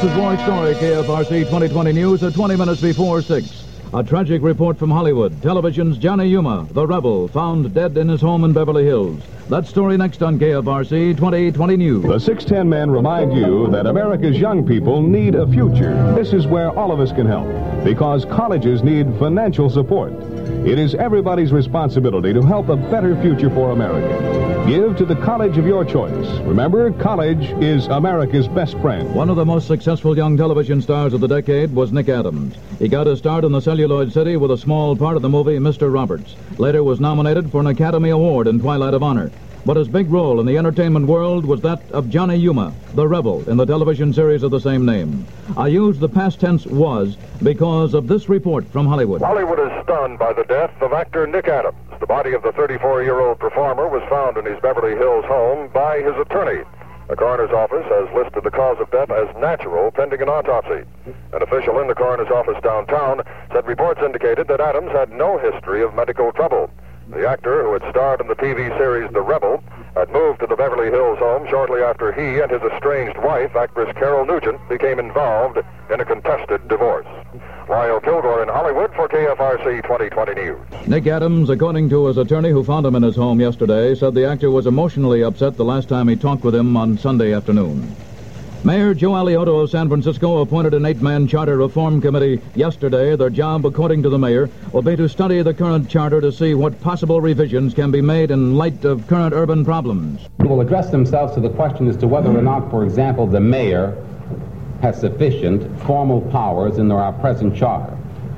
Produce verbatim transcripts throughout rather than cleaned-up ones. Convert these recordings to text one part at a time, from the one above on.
This is Roy Story, K F R C twenty twenty News at twenty minutes before six. A tragic report from Hollywood. Television's Johnny Yuma, the rebel, found dead in his home in Beverly Hills. That story next on K F R C twenty twenty News. The six ten men remind you that America's young people need a future. This is where all of us can help, because colleges need financial support. It is everybody's responsibility to help a better future for America. Give to the college of your choice. Remember, college is America's best friend. One of the most successful young television stars of the decade was Nick Adams. He got his start in the Celluloid City with a small part of the movie Mister Roberts. Later was nominated for an Academy Award in Twilight of Honor. But his big role in the entertainment world was that of Johnny Yuma, the rebel, in the television series of the same name. I use the past tense was because of this report from Hollywood. Hollywood is stunned by the death of actor Nick Adams. The body of the thirty-four-year-old performer was found in his Beverly Hills home by his attorney. The coroner's office has listed the cause of death as natural, pending an autopsy. An official in the coroner's office downtown said reports indicated that Adams had no history of medical trouble. The actor, who had starred in the T V series The Rebel, had moved to the Beverly Hills home shortly after he and his estranged wife, actress Carol Nugent, became involved in a contested divorce. Lyle Kilgore in Hollywood for K F R C twenty twenty News. Nick Adams, according to his attorney who found him in his home yesterday, said the actor was emotionally upset the last time he talked with him on Sunday afternoon. Mayor Joe Alioto of San Francisco appointed an eight-man charter reform committee yesterday. Their job, according to the mayor, will be to study the current charter to see what possible revisions can be made in light of current urban problems. They will address themselves to the question as to whether or not, for example, the mayor has sufficient formal powers in our present charter.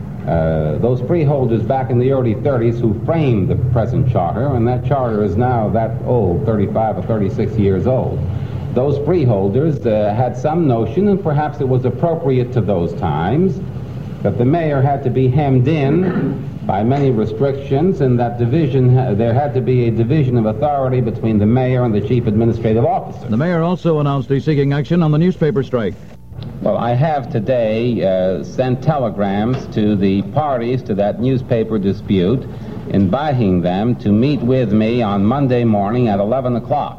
Uh, those freeholders back in the early thirties who framed the present charter, and that charter is now that old, thirty-five or thirty-six years old. Those freeholders uh, had some notion, and perhaps it was appropriate to those times, that the mayor had to be hemmed in by many restrictions, and that division, uh, there had to be a division of authority between the mayor and the chief administrative officer. The mayor also announced he's seeking action on the newspaper strike. Well, I have today uh, sent telegrams to the parties to that newspaper dispute, inviting them to meet with me on Monday morning at eleven o'clock.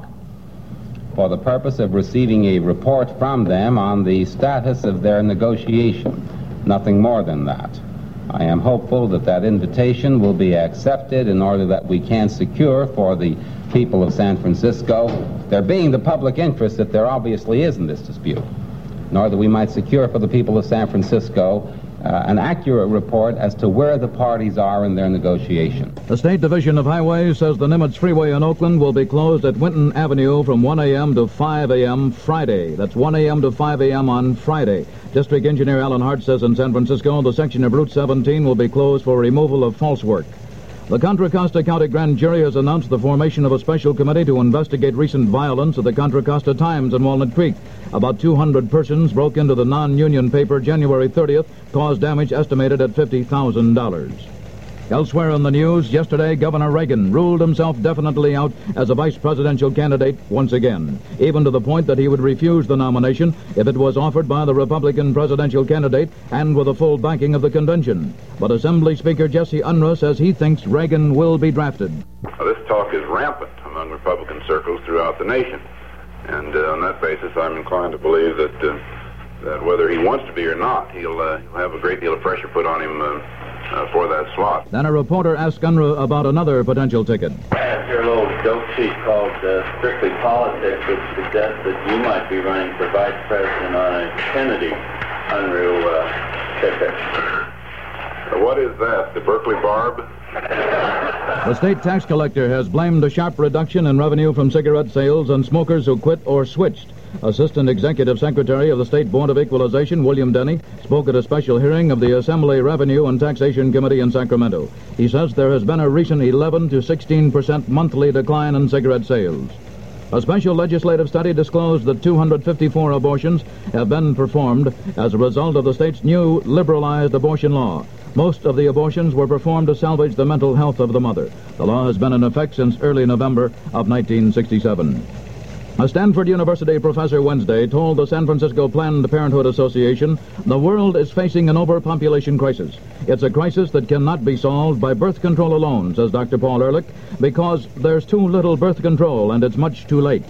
For the purpose of receiving a report from them on the status of their negotiation. Nothing more than that. I am hopeful that that invitation will be accepted in order that we can secure for the people of San Francisco, there being the public interest that there obviously is in this dispute, nor that we might secure for the people of San Francisco Uh, an accurate report as to where the parties are in their negotiation. The State Division of Highways says the Nimitz Freeway in Oakland will be closed at Winton Avenue from one a.m. to five a.m. Friday. That's one a.m. to five a.m. on Friday. District Engineer Alan Hart says in San Francisco, the section of Route seventeen will be closed for removal of false work. The Contra Costa County Grand Jury has announced the formation of a special committee to investigate recent violence at the Contra Costa Times in Walnut Creek. About two hundred persons broke into the non-union paper January thirtieth, caused damage estimated at fifty thousand dollars. Elsewhere in the news, yesterday Governor Reagan ruled himself definitely out as a vice presidential candidate once again, even to the point that he would refuse the nomination if it was offered by the Republican presidential candidate and with the full backing of the convention. But Assembly Speaker Jesse Unruh says he thinks Reagan will be drafted. Now, this talk is rampant among Republican circles throughout the nation, and uh, on that basis I'm inclined to believe that uh, that whether he wants to be or not, he'll, uh, he'll have a great deal of pressure put on him uh, Uh, for that slot. Then a reporter asked Unruh about another potential ticket. I have here a little dope sheet called uh, Strictly Politics, which suggests that you might be running for vice president on a Kennedy Unruh uh, ticket. Uh, what is that, the Berkeley Barb? The state tax collector has blamed a sharp reduction in revenue from cigarette sales on smokers who quit or switched. Assistant Executive Secretary of the State Board of Equalization, William Denny, spoke at a special hearing of the Assembly Revenue and Taxation Committee in Sacramento. He says there has been a recent eleven to sixteen percent monthly decline in cigarette sales. A special legislative study disclosed that two hundred fifty-four abortions have been performed as a result of the state's new liberalized abortion law. Most of the abortions were performed to salvage the mental health of the mother. The law has been in effect since early November of nineteen sixty-seven. A Stanford University professor Wednesday told the San Francisco Planned Parenthood Association the world is facing an overpopulation crisis. It's a crisis that cannot be solved by birth control alone, says Doctor Paul Ehrlich, because there's too little birth control and it's much too late.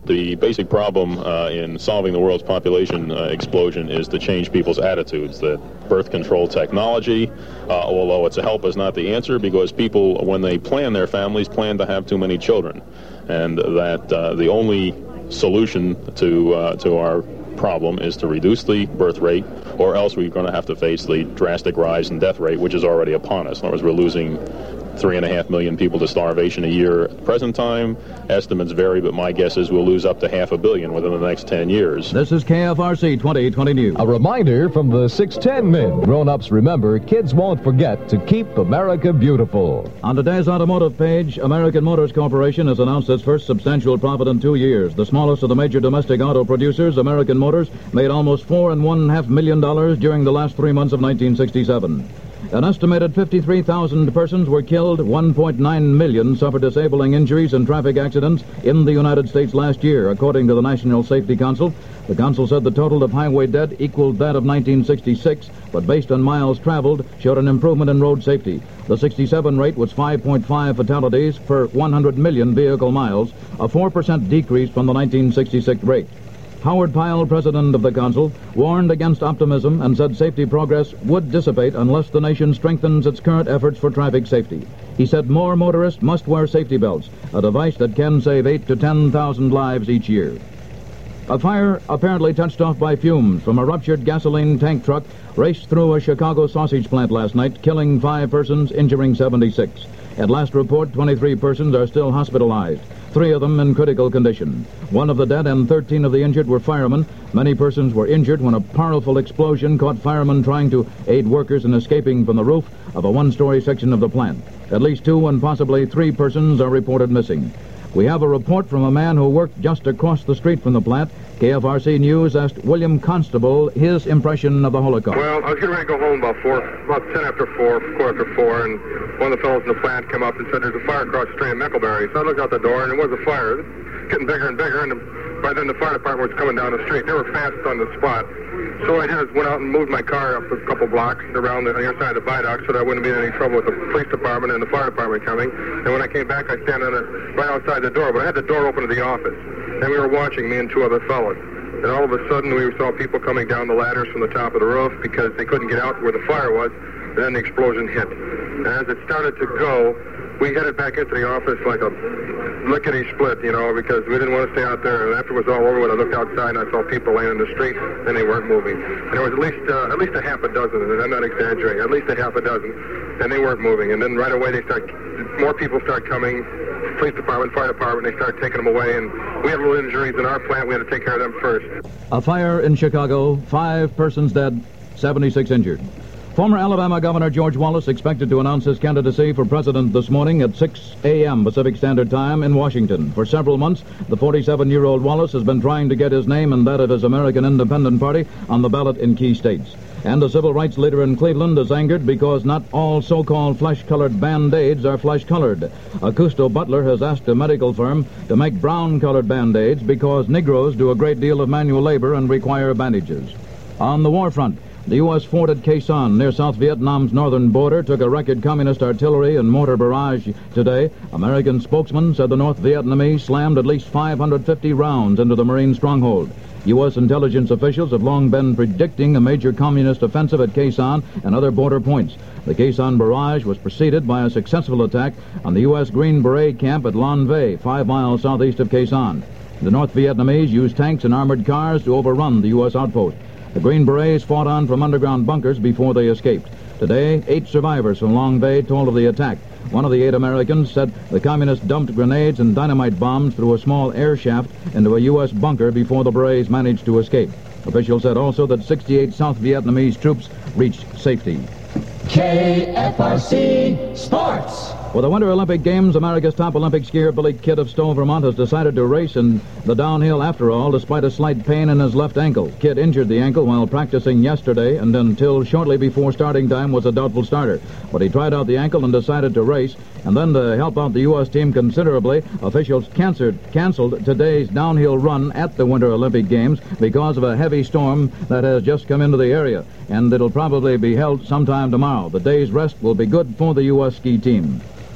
The basic problem uh, in solving the world's population uh, explosion is to change people's attitudes. The birth control technology, uh, although it's a help, is not the answer, because people, when they plan their families, plan to have too many children. And that uh, the only solution to, uh, to our problem is to reduce the birth rate, or else we're going to have to face the drastic rise in death rate, which is already upon us. In other words, we're losing three and a half million people to starvation a year at the present time. Estimates vary, but my guess is we'll lose up to half a billion within the next ten years. This is K F R C twenty twenty News. A reminder from the six ten men. Grown-ups remember, kids won't forget to keep America beautiful. On today's automotive page, American Motors Corporation has announced its first substantial profit in two years. The smallest of the major domestic auto producers, American Motors, made almost four and one half million dollars during the last three months of nineteen sixty-seven. An estimated fifty-three thousand persons were killed, one point nine million suffered disabling injuries in traffic accidents in the United States last year, according to the National Safety Council. The council said the total of highway death equaled that of nineteen sixty-six, but based on miles traveled, showed an improvement in road safety. The sixty-seven rate was five point five fatalities per one hundred million vehicle miles, a four percent decrease from the nineteen sixty-six rate. Howard Pyle, president of the council, warned against optimism and said safety progress would dissipate unless the nation strengthens its current efforts for traffic safety. He said more motorists must wear safety belts, a device that can save eight to ten thousand lives each year. A fire, apparently touched off by fumes from a ruptured gasoline tank truck, raced through a Chicago sausage plant last night, killing five persons, injuring seventy-six. At last report, twenty-three persons are still hospitalized, three of them in critical condition. One of the dead and thirteen of the injured were firemen. Many persons were injured when a powerful explosion caught firemen trying to aid workers in escaping from the roof of a one-story section of the plant. At least two and possibly three persons are reported missing. We have a report from a man who worked just across the street from the plant. K F R C News asked William Constable his impression of the Holocaust. Well, I was getting ready to go home about four, about ten after four, quarter after four, and one of the fellows in the plant came up and said, "There's a fire across the street in Meckleberry." So I looked out the door, and it was a fire, getting bigger and bigger, and by then the fire department was coming down the street. They were fast on the spot. So I just went out and moved my car up a couple blocks around the other side of the viaduct so that I wouldn't be in any trouble with the police department and the fire department coming. And when I came back, I stand on the, right outside the door, but I had the door open to the office. And we were watching, me and two other fellows. And all of a sudden, we saw people coming down the ladders from the top of the roof because they couldn't get out where the fire was. And then the explosion hit. And as it started to go, we headed back into the office like a lickety-split, you know, because we didn't want to stay out there. And after it was all over, when I looked outside and I saw people laying in the street, and they weren't moving. And there was at least uh, at least a half a dozen, and I'm not exaggerating, at least a half a dozen, and they weren't moving. And then right away, they start, more people start coming, police department, fire department, they start taking them away, and we had little injuries in our plant. We had to take care of them first. A fire in Chicago, five persons dead, seventy-six injured. Former Alabama Governor George Wallace expected to announce his candidacy for president this morning at six a m Pacific Standard Time in Washington. For several months, the forty-seven-year-old Wallace has been trying to get his name and that of his American Independent Party on the ballot in key states. And a civil rights leader in Cleveland is angered because not all so-called flesh-colored Band-Aids are flesh-colored. Augusto Butler has asked a medical firm to make brown-colored Band-Aids because Negroes do a great deal of manual labor and require bandages. On the war front, the U S fort at Khe Sanh, near South Vietnam's northern border, took a record communist artillery and mortar barrage today. American spokesman said the North Vietnamese slammed at least five hundred fifty rounds into the Marine stronghold. U S intelligence officials have long been predicting a major communist offensive at Khe Sanh and other border points. The Khe Sanh barrage was preceded by a successful attack on the U S Green Beret camp at Lan Vây, five miles southeast of Khe Sanh. The North Vietnamese used tanks and armored cars to overrun the U S outpost. The Green Berets fought on from underground bunkers before they escaped. Today, eight survivors from Lan Vây told of the attack. One of the eight Americans said the communists dumped grenades and dynamite bombs through a small air shaft into a U S bunker before the Berets managed to escape. Officials said also that sixty-eight South Vietnamese troops reached safety. K F R C Sports. For the Winter Olympic Games, America's top Olympic skier Billy Kidd of Stowe, Vermont, has decided to race in the downhill after all, despite a slight pain in his left ankle. Kidd injured the ankle while practicing yesterday, and until shortly before starting time was a doubtful starter. But he tried out the ankle and decided to race, and then to help out the U S team considerably, officials canceled, canceled today's downhill run at the Winter Olympic Games because of a heavy storm that has just come into the area, and it'll probably be held sometime tomorrow. The day's rest will be good for the U S ski team.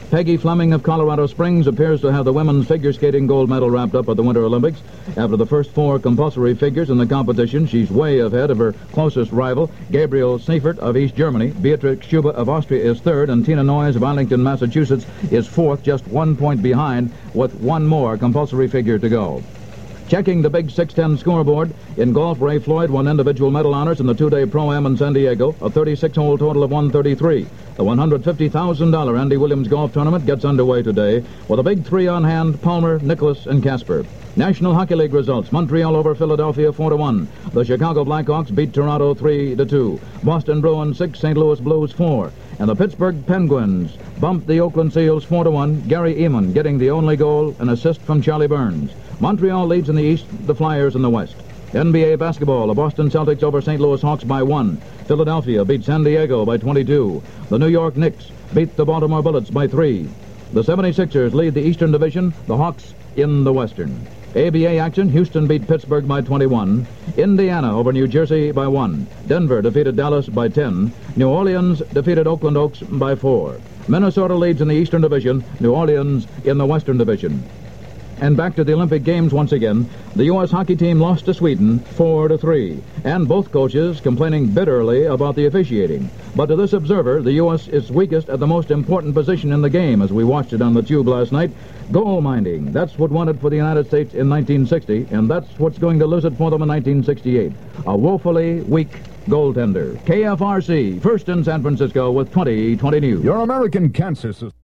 Peggy Fleming of Colorado Springs appears to have the women's figure skating gold medal wrapped up at the Winter Olympics. After the first four compulsory figures in the competition, she's way ahead of her closest rival, Gabriel Seifert of East Germany. Beatrix Schuba of Austria is third, and Tina Noyes of Arlington, Massachusetts is fourth, just one point behind, with one more compulsory figure to go. Checking the big six ten scoreboard, in golf, Ray Floyd won individual medal honors in the two-day Pro-Am in San Diego, a thirty-six hole total of one thirty-three. The one hundred fifty thousand dollars Andy Williams Golf Tournament gets underway today with a big three on hand: Palmer, Nicklaus, and Casper. National Hockey League results: Montreal over Philadelphia four to one. The Chicago Blackhawks beat Toronto three to two. Boston Bruins six, Saint Louis Blues four. And the Pittsburgh Penguins bumped the Oakland Seals four to one. Gary Eamon getting the only goal, an assist from Charlie Burns. Montreal leads in the East, the Flyers in the West. N B A basketball, the Boston Celtics over Saint Louis Hawks by one. Philadelphia beat San Diego by twenty-two. The New York Knicks beat the Baltimore Bullets by three. The seventy-sixers lead the Eastern Division, the Hawks in the Western. A B A action, Houston beat Pittsburgh by twenty-one. Indiana over New Jersey by one. Denver defeated Dallas by ten. New Orleans defeated Oakland Oaks by four. Minnesota leads in the Eastern Division, New Orleans in the Western Division. And back to the Olympic Games once again. The U S hockey team lost to Sweden four to three, and both coaches complaining bitterly about the officiating. But to this observer, the U S is weakest at the most important position in the game, as we watched it on the tube last night: goal minding. That's what won it for the United States in nineteen sixty, and that's what's going to lose it for them in nineteen sixty-eight. A woefully weak goaltender. K F R C, first in San Francisco with twenty twenty News. Your American Cancer Society.